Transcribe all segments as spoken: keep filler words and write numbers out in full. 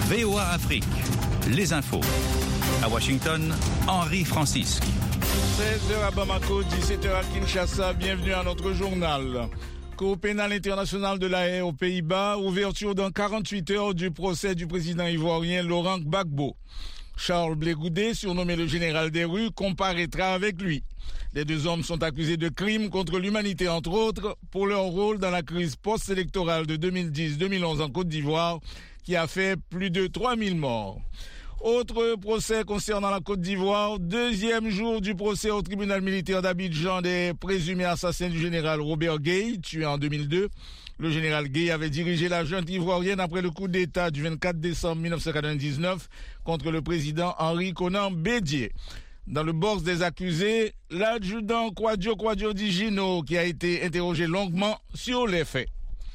V O A Afrique, les infos. À Washington, Henri Francisque. seize heures à Bamako, dix-sept heures à Kinshasa. Bienvenue à notre journal. Cour pénale internationale de La Haye aux Pays-Bas, ouverture dans quarante-huit heures du procès du président ivoirien Laurent Gbagbo. Charles Blé Goudé, surnommé le général des rues, comparaîtra avec lui. Les deux hommes sont accusés de crimes contre l'humanité, entre autres, pour leur rôle dans la crise post-électorale de deux mille dix deux mille onze en Côte d'Ivoire, qui a fait plus de trois mille morts. Autre procès concernant la Côte d'Ivoire, deuxième jour du procès au tribunal militaire d'Abidjan des présumés assassins du général Robert Gueye, tué en deux mille deux. Le général Gueye avait dirigé la junte ivoirienne après le coup d'État du vingt-quatre décembre mille neuf cent quatre-vingt-dix-neuf contre le président Henri Konan Bédié. Dans le box des accusés, l'adjudant Kwadjo Kwadjo Digino qui a été interrogé longuement sur les faits.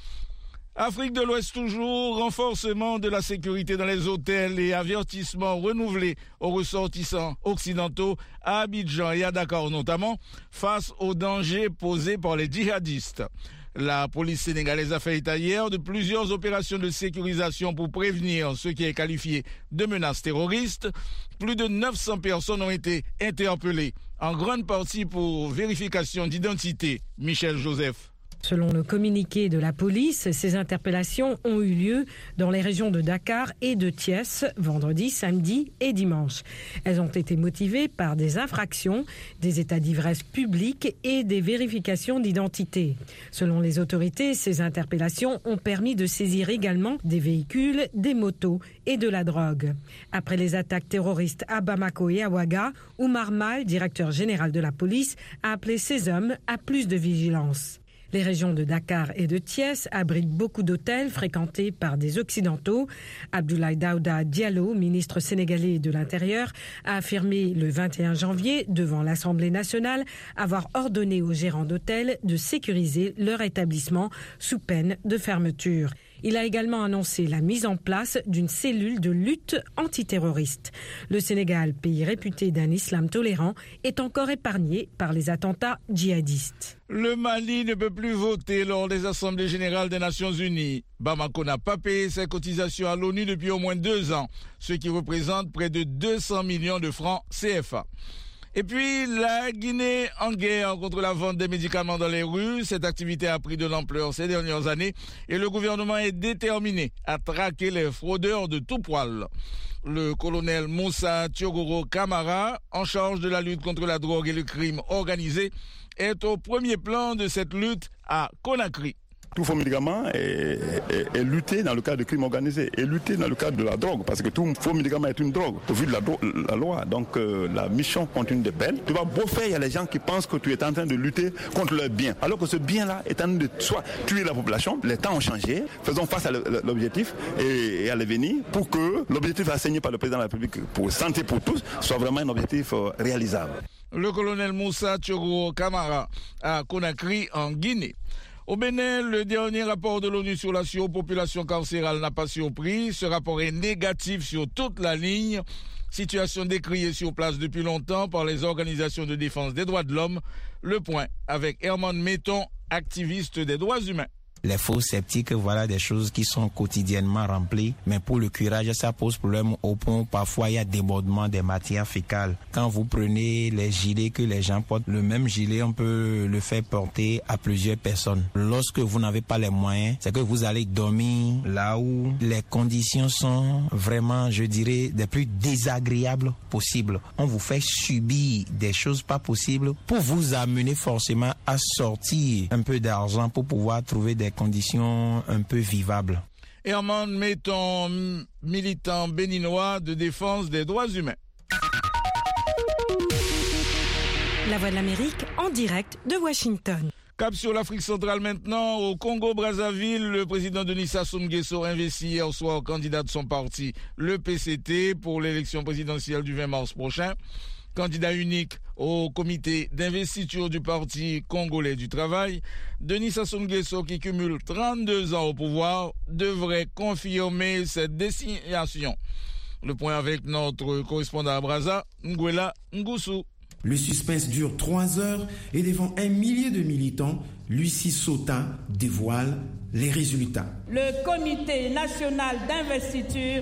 Afrique de l'Ouest toujours, renforcement de la sécurité dans les hôtels et avertissements renouvelés aux ressortissants occidentaux à Abidjan et à Dakar notamment, face aux dangers posés par les djihadistes. La police sénégalaise a fait état hier de plusieurs opérations de sécurisation pour prévenir ce qui est qualifié de menace terroriste. Plus de neuf cents personnes ont été interpellées, en grande partie pour vérification d'identité. Michel Joseph. Selon le communiqué de la police, ces interpellations ont eu lieu dans les régions de Dakar et de Thiès, vendredi, samedi et dimanche. Elles ont été motivées par des infractions, des états d'ivresse publics et des vérifications d'identité. Selon les autorités, ces interpellations ont permis de saisir également des véhicules, des motos et de la drogue. Après les attaques terroristes à Bamako et à Ouaga, Oumar Mal, directeur général de la police, a appelé ces hommes à plus de vigilance. Les régions de Dakar et de Thiès abritent beaucoup d'hôtels fréquentés par des Occidentaux. Abdoulaye Daouda Diallo, ministre sénégalais de l'Intérieur, a affirmé le vingt et un janvier devant l'Assemblée nationale avoir ordonné aux gérants d'hôtels de sécuriser leur établissement sous peine de fermeture. Il a également annoncé la mise en place d'une cellule de lutte antiterroriste. Le Sénégal, pays réputé d'un islam tolérant, est encore épargné par les attentats djihadistes. Le Mali ne peut plus voter lors des assemblées générales des Nations Unies. Bamako n'a pas payé ses cotisations à l'ONU depuis au moins deux ans, ce qui représente près de deux cents millions de francs C F A. Et puis, la Guinée en guerre contre la vente des médicaments dans les rues. Cette activité a pris de l'ampleur ces dernières années et le gouvernement est déterminé à traquer les fraudeurs de tout poil. Le colonel Moussa Thiogoro Camara, en charge de la lutte contre la drogue et le crime organisé, est au premier plan de cette lutte à Conakry. Tout faux médicament est, est, est lutté dans le cadre du crime organisé, est lutté dans le cadre de la drogue, parce que tout faux médicament est une drogue, au vu de la, la loi. Donc euh, la mission continue de peine. Tu vas beau faire, il y a les gens qui pensent que tu es en train de lutter contre leur bien, alors que ce bien-là est en train de soit tuer la population. Les temps ont changé, faisons face à l'objectif et, et à l'avenir pour que l'objectif assigné par le président de la République pour santé pour tous soit vraiment un objectif euh, réalisable. Le colonel Moussa Thiogoro Camara à Conakry en Guinée. Au Bénin, le dernier rapport de l'ONU sur la surpopulation carcérale n'a pas surpris. Ce rapport est négatif sur toute la ligne. Situation décriée sur place depuis longtemps par les organisations de défense des droits de l'homme. Le point avec Herman Metton, activiste des droits humains. Les faux sceptiques, voilà des choses qui sont quotidiennement remplies. Mais pour le curage, ça pose problème au point où parfois il y a débordement des matières fécales. Quand vous prenez les gilets que les gens portent, le même gilet, on peut le faire porter à plusieurs personnes. Lorsque vous n'avez pas les moyens, c'est que vous allez dormir là où les conditions sont vraiment, je dirais, des plus désagréables possibles. On vous fait subir des choses pas possibles pour vous amener forcément à sortir un peu d'argent pour pouvoir trouver des conditions un peu vivables. Herman Metton, militant béninois de défense des droits humains. La Voix de l'Amérique en direct de Washington. Cap sur l'Afrique centrale maintenant. Au Congo-Brazzaville, le président Denis Sassou Nguesso a investi hier soir candidat de son parti, le P C T, pour l'élection présidentielle du vingt mars prochain. Candidat unique au comité d'investiture du Parti congolais du travail, Denis Sassou Nguesso, qui cumule trente-deux ans au pouvoir, devrait confirmer cette désignation. Le point avec notre correspondant à Brazza, Nguela Ngusu. Le suspense dure trois heures et devant un millier de militants, Lucie Sautin dévoile les résultats. Le comité national d'investiture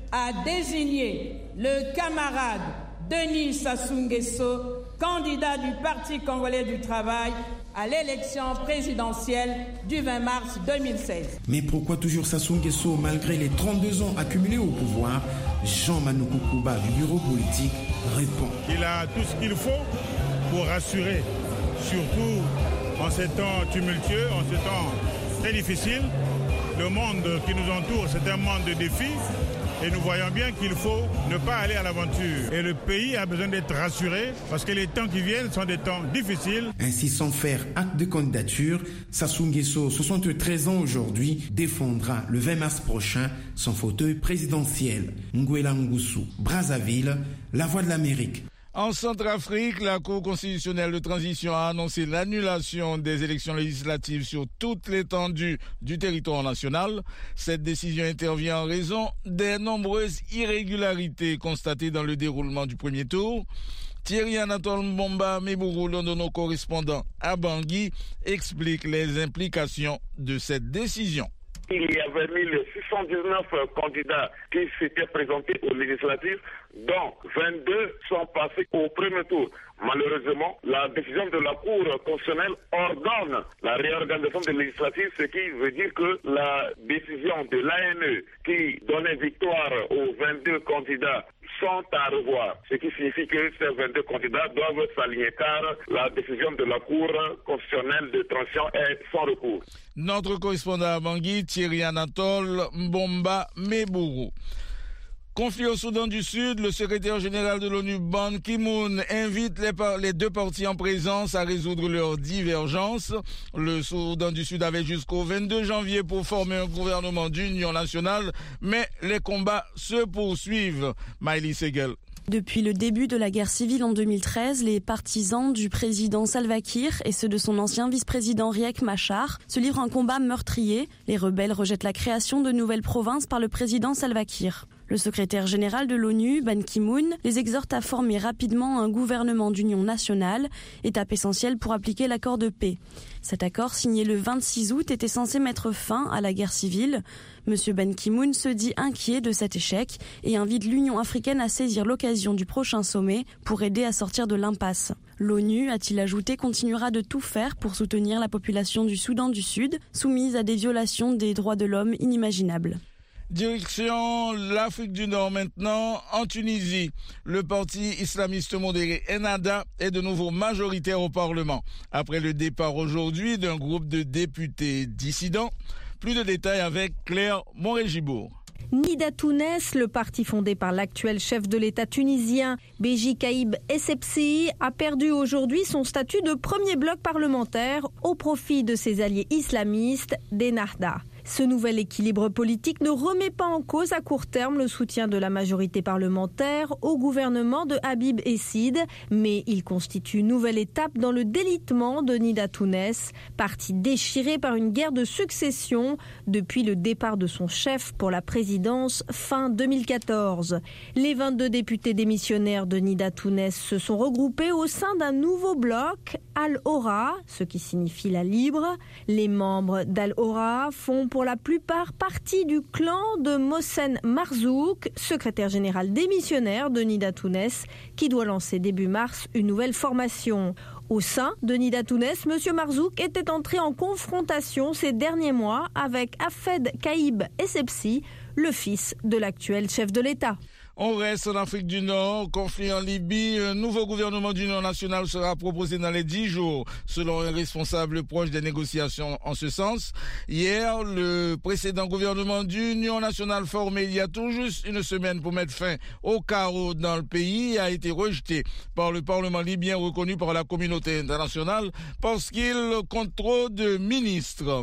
a désigné le camarade Denis Sassou Nguesso, candidat du Parti congolais du travail à l'élection présidentielle du vingt mars deux mille seize. Mais pourquoi toujours Sassou Nguesso malgré les trente-deux ans accumulés au pouvoir? Jean Manoukou Kouba du bureau politique répond. Il a tout ce qu'il faut pour rassurer, surtout en ces temps tumultueux, en ces temps très difficiles. Le monde qui nous entoure, c'est un monde de défis. Et nous voyons bien qu'il faut ne pas aller à l'aventure. Et le pays a besoin d'être rassuré parce que les temps qui viennent sont des temps difficiles. Ainsi, sans faire acte de candidature, Sassou Nguesso, soixante-treize ans aujourd'hui, défendra le vingt mars prochain son fauteuil présidentiel. Nguela Ngoussou, Brazzaville, La Voix de l'Amérique. En Centrafrique, la Cour constitutionnelle de transition a annoncé l'annulation des élections législatives sur toute l'étendue du territoire national. Cette décision intervient en raison des nombreuses irrégularités constatées dans le déroulement du premier tour. Thierry Anatole Mbomba Mebourou, l'un de nos correspondants à Bangui, explique les implications de cette décision. Il y avait mille six cent dix-neuf candidats qui s'étaient présentés aux législatives, dont vingt-deux sont passés au premier tour. Malheureusement, la décision de la Cour constitutionnelle ordonne la réorganisation des législatives, ce qui veut dire que la décision de l'A N E qui donnait victoire aux vingt-deux candidats sont à revoir, ce qui signifie que ces vingt-deux candidats doivent s'aligner car la décision de la Cour constitutionnelle de transition est sans recours. Notre correspondant à Bangui, Thierry Anatole Mbomba Mebourou. Conflit au Soudan du Sud, le secrétaire général de l'ONU, Ban Ki-moon, invite les, par- les deux parties en présence à résoudre leurs divergences. Le Soudan du Sud avait jusqu'au vingt-deux janvier pour former un gouvernement d'union nationale, mais les combats se poursuivent. Miley Segel. Depuis le début de la guerre civile en deux mille treize, les partisans du président Salva Kiir et ceux de son ancien vice-président Riek Machar se livrent un combat meurtrier. Les rebelles rejettent la création de nouvelles provinces par le président Salva Kiir. Le secrétaire général de l'ONU, Ban Ki-moon, les exhorte à former rapidement un gouvernement d'union nationale, étape essentielle pour appliquer l'accord de paix. Cet accord, signé le vingt-six août, était censé mettre fin à la guerre civile. Monsieur Ban Ki-moon se dit inquiet de cet échec et invite l'Union africaine à saisir l'occasion du prochain sommet pour aider à sortir de l'impasse. L'ONU, a-t-il ajouté, continuera de tout faire pour soutenir la population du Soudan du Sud, soumise à des violations des droits de l'homme inimaginables. Direction l'Afrique du Nord maintenant, en Tunisie. Le parti islamiste modéré Ennahda est de nouveau majoritaire au Parlement. Après le départ aujourd'hui d'un groupe de députés dissidents. Plus de détails avec Claire Monrégibourg. Nida Tounes, le parti fondé par l'actuel chef de l'État tunisien Béji Caïb Essebsi, a perdu aujourd'hui son statut de premier bloc parlementaire au profit de ses alliés islamistes d'Ennahda. Ce nouvel équilibre politique ne remet pas en cause à court terme le soutien de la majorité parlementaire au gouvernement de Habib Essid, mais il constitue une nouvelle étape dans le délitement de Nida Tounes, parti déchiré par une guerre de succession depuis le départ de son chef pour la présidence fin deux mille quatorze. Les vingt-deux députés démissionnaires de Nida Tounes se sont regroupés au sein d'un nouveau bloc, Al-Hora, ce qui signifie la libre. Les membres d'Al-Hora font pour la plupart partie du clan de Mohsen Marzouk, secrétaire général démissionnaire de Nida Tounes, qui doit lancer début mars une nouvelle formation. Au sein de Nida Tounes, M. Marzouk était entré en confrontation ces derniers mois avec Hafed Caïb Essebsi, le fils de l'actuel chef de l'État. On reste en Afrique du Nord, conflit en Libye. Un nouveau gouvernement d'union nationale sera proposé dans les dix jours, selon un responsable proche des négociations en ce sens. Hier, le précédent gouvernement d'union nationale formé il y a tout juste une semaine pour mettre fin au chaos dans le pays a été rejeté par le Parlement libyen reconnu par la communauté internationale parce qu'il compte trop de ministres.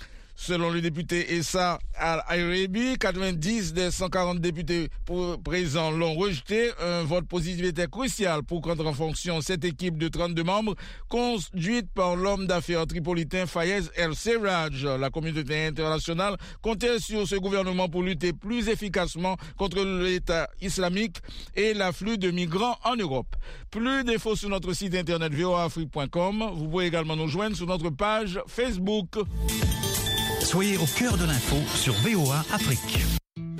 Selon le député Essa Al-Ayrebi, quatre-vingt-dix des cent quarante députés présents l'ont rejeté. Un vote positif était crucial pour prendre en fonction cette équipe de trente-deux membres conduite par l'homme d'affaires tripolitain Fayez El-Serraj. La communauté internationale comptait sur ce gouvernement pour lutter plus efficacement contre l'État islamique et l'afflux de migrants en Europe. Plus d'infos sur notre site internet v o a afrique point com. Vous pouvez également nous joindre sur notre page Facebook. Soyez au cœur de l'info sur V O A Afrique.